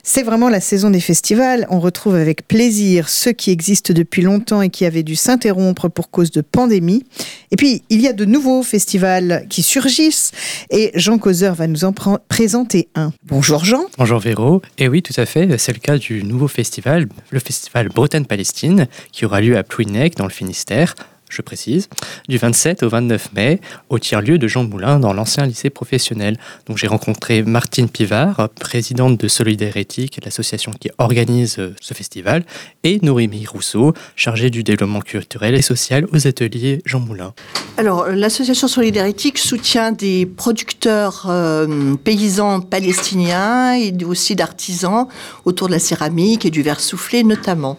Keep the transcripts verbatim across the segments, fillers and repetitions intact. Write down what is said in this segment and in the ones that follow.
C'est vraiment la saison des festivals. On retrouve avec plaisir ceux qui existent depuis longtemps et qui avaient dû s'interrompre pour cause de pandémie. Et puis, il y a de nouveaux festivals qui surgissent et Jean Causeur va nous en pr- présenter un. Bonjour Jean. Bonjour Véro. Et oui, tout à fait, c'est le cas du nouveau festival, le festival Bretagne-Palestine, qui aura lieu à Plouhinec, dans le Finistère, je précise, du vingt-sept au vingt-neuf mai, au tiers-lieu de Jean Moulin, dans l'ancien lycée professionnel. Donc j'ai rencontré Martine Pivard, présidente de Solidaire Éthique, l'association qui organise ce festival, et Noémie Rousseau, chargée du développement culturel et social aux ateliers Jean Moulin. Alors, l'association Solidaire Éthique soutient des producteurs euh, paysans palestiniens et aussi d'artisans autour de la céramique et du verre soufflé notamment.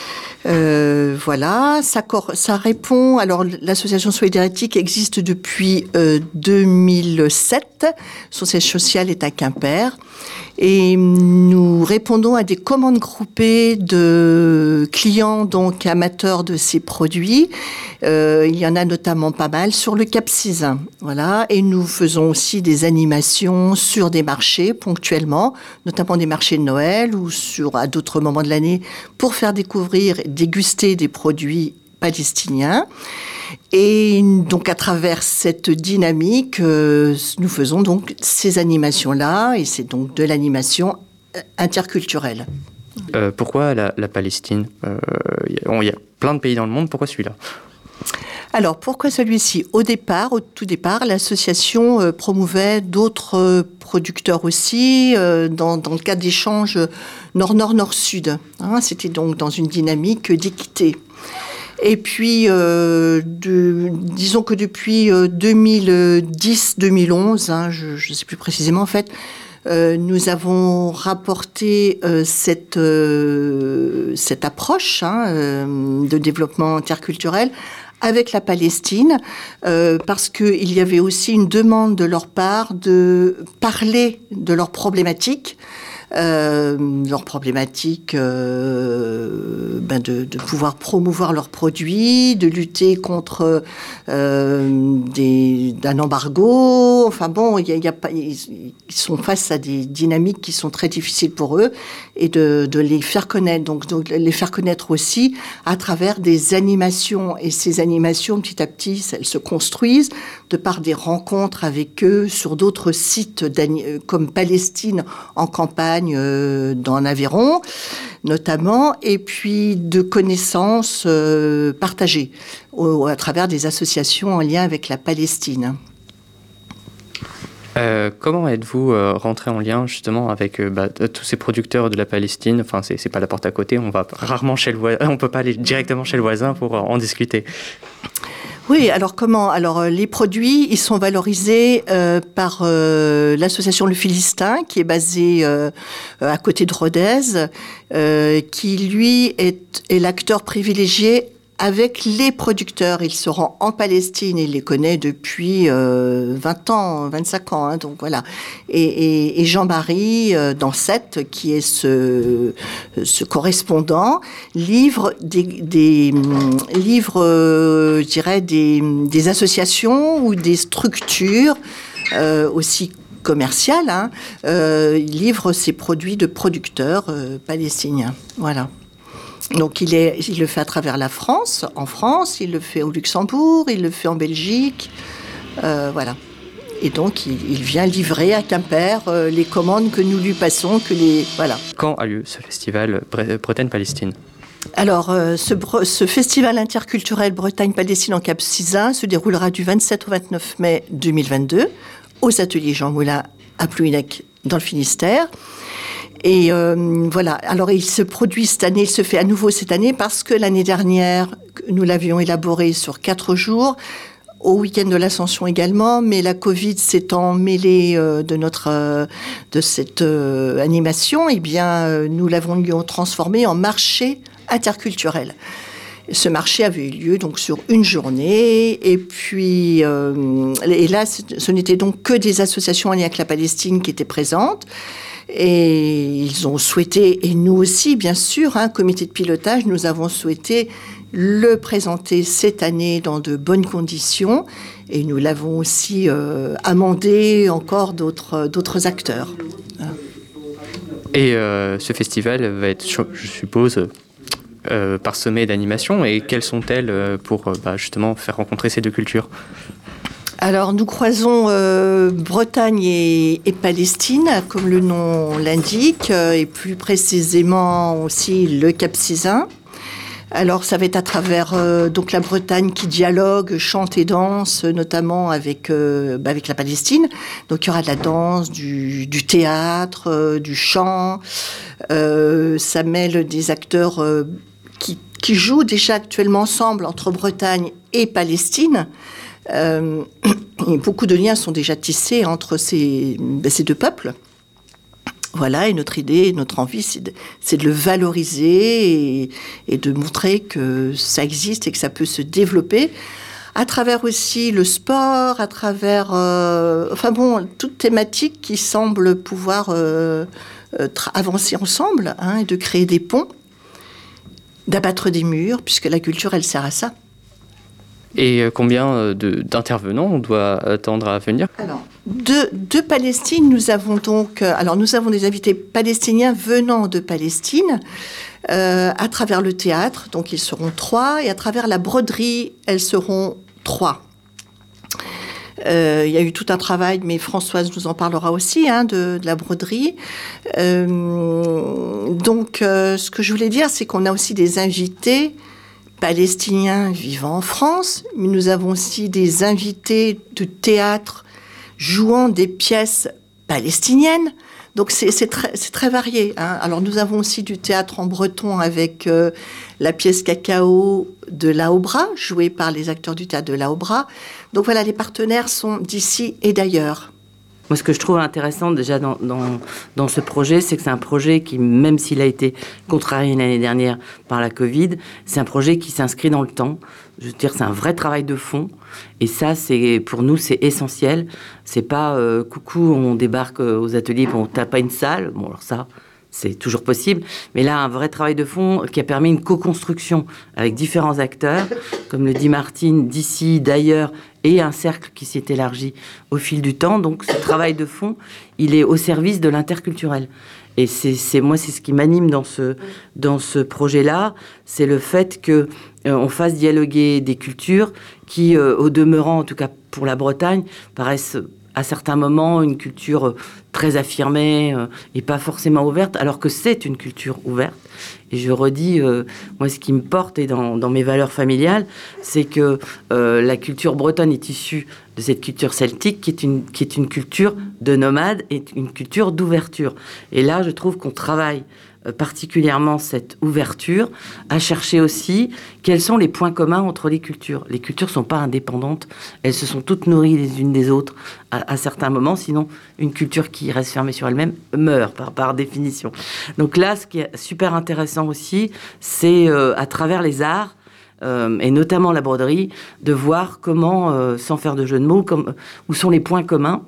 Euh, voilà, ça, cor- ça répond. Alors, l'association Solidaire Éthique existe depuis euh, deux mille sept. Son siège social est à Quimper. Et nous répondons à des commandes groupées de clients, donc amateurs de ces produits. Euh, il y en a notamment pas mal sur le Cap Sizun. Voilà. Et nous faisons aussi des animations sur des marchés ponctuellement, notamment des marchés de Noël ou sur, à d'autres moments de l'année, pour faire découvrir, déguster des produits palestiniens. Et donc, à travers cette dynamique, euh, nous faisons donc ces animations-là, et c'est donc de l'animation interculturelle. Euh, pourquoi la, la Palestine ? euh, Il y a plein de pays dans le monde, pourquoi celui-là ? Alors, pourquoi celui-ci ? Au départ, au tout départ, l'association euh, promouvait d'autres euh, producteurs aussi, euh, dans, dans le cadre d'échanges nord-nord, nord-sud. Hein, c'était donc dans une dynamique d'équité. Et puis, euh, de, disons que depuis euh, deux mille dix deux mille onze, hein, je ne sais plus précisément en fait, euh, nous avons rapporté euh, cette, euh, cette approche hein, euh, de développement interculturel avec la Palestine, euh, parce qu'il y avait aussi une demande de leur part de parler de leurs problématiques, Euh, leurs problématiques euh, ben de, de pouvoir promouvoir leurs produits, de lutter contre euh, des, d'un embargo. Enfin bon, il y a, il y a pas, ils sont face à des dynamiques qui sont très difficiles pour eux et de, de les faire connaître. Donc, donc les faire connaître aussi à travers des animations. Et ces animations, petit à petit, elles se construisent de par des rencontres avec eux sur d'autres sites comme Palestine en campagne, dans l'Aveyron notamment, et puis de connaissances euh, partagées au, à travers des associations en lien avec la Palestine. Euh, comment êtes-vous euh, rentré en lien justement avec euh, bah, tous ces producteurs de la Palestine ? Enfin, c'est, c'est pas la porte à côté, on va rarement chez le voisin, on peut pas aller directement chez le voisin pour euh, en discuter. Oui, alors comment ? Alors les produits, ils sont valorisés euh, par euh, l'association Le Philistin, qui est basée euh, à côté de Rodez, euh, qui lui est, est l'acteur privilégié avec les producteurs. Il se rend en Palestine, il les connaît depuis euh, vingt ans, vingt-cinq ans, hein, donc voilà. Et, et, et Jean-Marie euh, Dansette, qui est ce, ce correspondant, livre des, des livre, euh, je dirais, des, des associations ou des structures euh, aussi commerciales, hein, euh, il livre ses produits de producteurs euh, palestiniens. Voilà. Donc il, est, il le fait à travers la France, en France, il le fait au Luxembourg, il le fait en Belgique, euh, voilà. Et donc il, il vient livrer à Quimper euh, les commandes que nous lui passons, que les voilà. Quand a lieu ce festival Bretagne-Palestine ? Alors euh, ce, ce festival interculturel Bretagne-Palestine en Cap Sizun se déroulera du vingt-sept au vingt-neuf mai deux mille vingt-deux aux ateliers Jean Moulin à Plouhinec dans le Finistère. Et euh, voilà, alors il se produit cette année, il se fait à nouveau cette année parce que l'année dernière, nous l'avions élaboré sur quatre jours, au week-end de l'Ascension également, mais la Covid s'étant mêlée euh, de notre euh, de cette euh, animation, eh bien euh, nous l'avons transformé en marché interculturel. Ce marché avait eu lieu donc sur une journée, et puis euh, et là, ce n'était donc que des associations en lien avec la Palestine qui étaient présentes. Et ils ont souhaité, et nous aussi, bien sûr, un hein, comité de pilotage, nous avons souhaité le présenter cette année dans de bonnes conditions. Et nous l'avons aussi euh, amendé encore d'autres, d'autres acteurs. Et euh, ce festival va être, je suppose, euh, parsemé d'animations. Et quelles sont-elles pour bah, justement faire rencontrer ces deux cultures ? Alors, nous croisons euh, Bretagne et, et Palestine, comme le nom l'indique, euh, et plus précisément aussi le Cap Sizun. Alors, ça va être à travers euh, donc la Bretagne qui dialogue, chante et danse, notamment avec euh, bah, avec la Palestine. Donc, il y aura de la danse, du, du théâtre, euh, du chant. Euh, ça mêle des acteurs euh, qui, qui jouent déjà actuellement ensemble entre Bretagne et Palestine. Euh, et beaucoup de liens sont déjà tissés entre ces, ben, ces deux peuples. Voilà, et notre idée, notre envie, c'est de, c'est de le valoriser et, et de montrer que ça existe et que ça peut se développer à travers aussi le sport, à travers, euh, enfin bon, toute thématique qui semble pouvoir euh, tra- avancer ensemble, hein, et de créer des ponts, d'abattre des murs, puisque la culture, elle sert à ça. Et combien de, d'intervenants on doit attendre à venir ? Alors, de, de Palestine, nous avons donc... Alors, nous avons des invités palestiniens venant de Palestine, euh, à travers le théâtre, donc ils seront trois, et à travers la broderie, elles seront trois. Euh, il y a eu tout un travail, mais Françoise nous en parlera aussi, hein, de, de la broderie. Euh, donc, euh, ce que je voulais dire, c'est qu'on a aussi des invités palestiniens vivant en France, mais nous avons aussi des invités de théâtre jouant des pièces palestiniennes. Donc c'est, c'est, très, c'est très varié, hein. Alors nous avons aussi du théâtre en breton avec euh, la pièce Cacao de Laobra, jouée par les acteurs du théâtre de Laobra. Donc voilà, les partenaires sont d'ici et d'ailleurs. Moi, ce que je trouve intéressant déjà dans, dans, dans ce projet, c'est que c'est un projet qui, même s'il a été contrarié l'année dernière par la Covid, c'est un projet qui s'inscrit dans le temps. Je veux dire, c'est un vrai travail de fond. Et ça, c'est, pour nous, c'est essentiel. C'est pas euh, coucou, on débarque aux ateliers et on tape à une salle. Bon, alors ça, c'est toujours possible. Mais là, un vrai travail de fond qui a permis une co-construction avec différents acteurs, comme le dit Martine, d'ici, d'ailleurs, et un cercle qui s'est élargi au fil du temps. Donc, ce travail de fond, il est au service de l'interculturel. Et c'est, c'est moi, c'est ce qui m'anime dans ce, dans ce projet-là, c'est le fait que euh, on fasse dialoguer des cultures qui, euh, au demeurant, en tout cas pour la Bretagne, paraissent à certains moments une culture très affirmée euh, et pas forcément ouverte, alors que c'est une culture ouverte. Et je redis, euh, moi, ce qui me porte et dans, dans mes valeurs familiales, c'est que euh, la culture bretonne est issue de cette culture celtique, qui est une, qui est une culture de nomades et une culture d'ouverture. Et là, je trouve qu'on travaille particulièrement cette ouverture, à chercher aussi quels sont les points communs entre les cultures. Les cultures ne sont pas indépendantes, elles se sont toutes nourries les unes des autres à, à certains moments, sinon une culture qui reste fermée sur elle-même meurt par, par définition. Donc là, ce qui est super intéressant aussi, c'est euh, à travers les arts, Euh, et notamment la broderie, de voir comment, euh, sans faire de jeu de mots, comme, où sont les points communs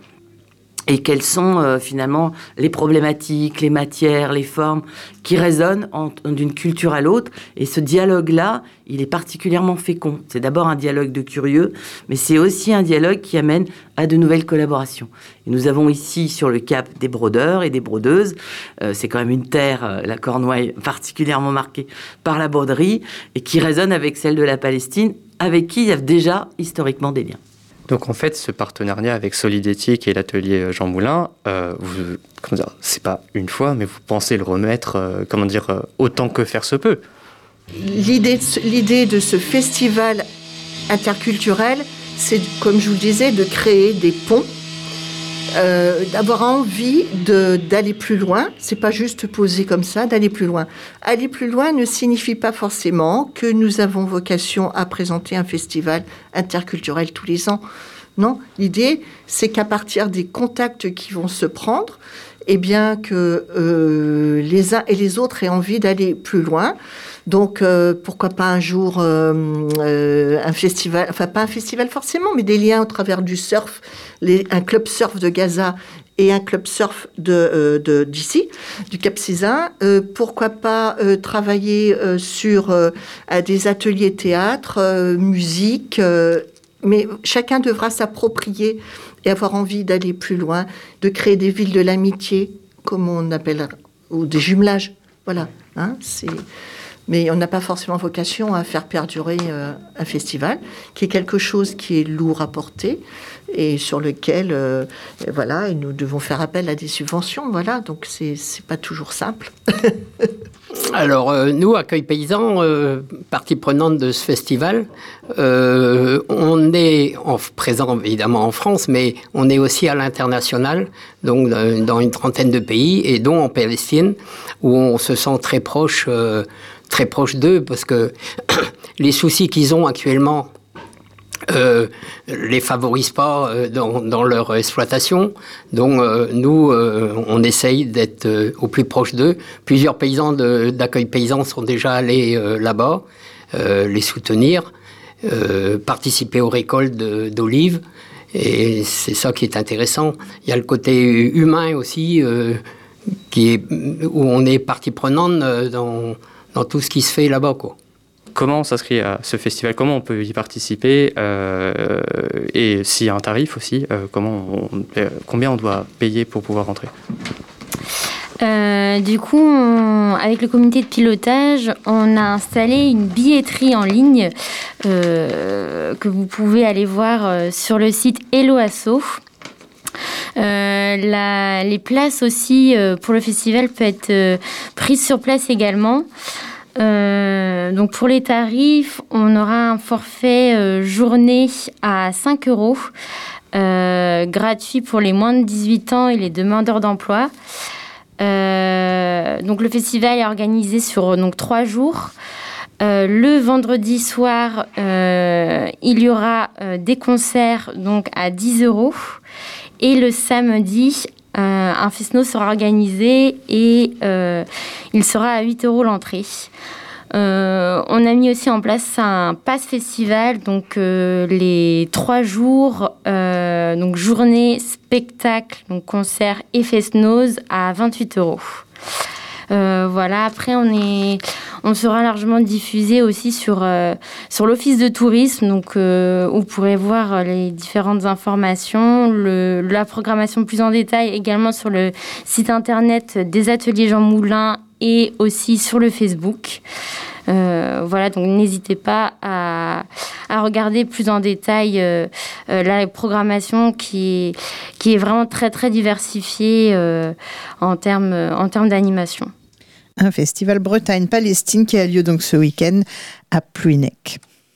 et quelles sont euh, finalement les problématiques, les matières, les formes qui résonnent en, d'une culture à l'autre. Et ce dialogue-là, il est particulièrement fécond. C'est d'abord un dialogue de curieux, mais c'est aussi un dialogue qui amène à de nouvelles collaborations. Et nous avons ici sur le Cap des brodeurs et des brodeuses. Euh, c'est quand même une terre, euh, la Cornouaille, particulièrement marquée par la broderie et qui résonne avec celle de la Palestine, avec qui il y a déjà historiquement des liens. Donc en fait, ce partenariat avec Solidéthique et l'atelier Jean Moulin, euh, vous, comment dire, c'est pas une fois, mais vous pensez le remettre, euh, comment dire, euh, autant que faire se peut. L'idée de ce, l'idée de ce festival interculturel, c'est, comme je vous le disais, de créer des ponts, euh, d'avoir envie de, d'aller plus loin. C'est pas juste poser comme ça, d'aller plus loin. Aller plus loin ne signifie pas forcément que nous avons vocation à présenter un festival interculturel tous les ans. Non, l'idée, c'est qu'à partir des contacts qui vont se prendre, eh bien que euh, les uns et les autres aient envie d'aller plus loin. Donc, euh, pourquoi pas un jour euh, euh, un festival, enfin pas un festival forcément, mais des liens au travers du surf, les, un club surf de Gaza et un club surf de, euh, de, d'ici, du Cap Sizun. Euh, pourquoi pas euh, travailler euh, sur euh, des ateliers théâtre, euh, musique, euh, mais chacun devra s'approprier et avoir envie d'aller plus loin, de créer des villes de l'amitié, comme on appelle ou des jumelages. Voilà. Hein, c'est... Mais on n'a pas forcément vocation à faire perdurer euh, un festival, qui est quelque chose qui est lourd à porter et sur lequel, euh, voilà, nous devons faire appel à des subventions. Voilà, donc c'est c'est pas toujours simple. Alors, euh, nous, Accueil Paysan, euh, partie prenante de ce festival, euh, on est en, présent évidemment en France, mais on est aussi à l'international, donc euh, dans une trentaine de pays, et dont en Palestine, où on se sent très proche, euh, très proche d'eux, parce que les soucis qu'ils ont actuellement Euh, les favorisent pas euh, dans, dans leur exploitation. Donc euh, nous, euh, on essaye d'être euh, au plus proche d'eux. Plusieurs paysans de, d'Accueil Paysan sont déjà allés euh, là-bas, euh, les soutenir, euh, participer aux récoltes de, d'olives. Et c'est ça qui est intéressant. Il y a le côté humain aussi, euh, qui est, où on est partie prenante dans, dans tout ce qui se fait là-bas, quoi. Comment on s'inscrit à ce festival? Comment on peut y participer euh, et s'il y a un tarif aussi, euh, comment on, euh, combien on doit payer pour pouvoir rentrer? Euh, du coup, on, avec le comité de pilotage, on a installé une billetterie en ligne euh, que vous pouvez aller voir euh, sur le site Hello Asso. Euh, la, les places aussi euh, pour le festival peuvent être euh, prises sur place également. Euh, donc pour les tarifs, on aura un forfait euh, journée à cinq euros, euh, gratuit pour les moins de dix-huit ans et les demandeurs d'emploi. Euh, donc le festival est organisé sur donc trois jours. Euh, le vendredi soir, euh, il y aura euh, des concerts donc à dix euros, et le samedi, Euh, un fest-no sera organisé et euh, il sera à huit euros l'entrée. Euh, on a mis aussi en place un pass festival, donc euh, les trois jours, euh, donc journée, spectacle, donc concert et fest-noz à vingt-huit euros. Euh, voilà, après on est, on sera largement diffusé aussi sur, euh, sur l'office de tourisme, donc euh, où vous pourrez voir les différentes informations, le, la programmation plus en détail également sur le site internet des ateliers Jean Moulin et aussi sur le Facebook. Euh, voilà, donc n'hésitez pas à, à regarder plus en détail euh, euh, la programmation qui est, qui est vraiment très très diversifiée euh, en termes en termes d'animation. Un festival Bretagne-Palestine qui a lieu donc ce week-end à Plouhinec.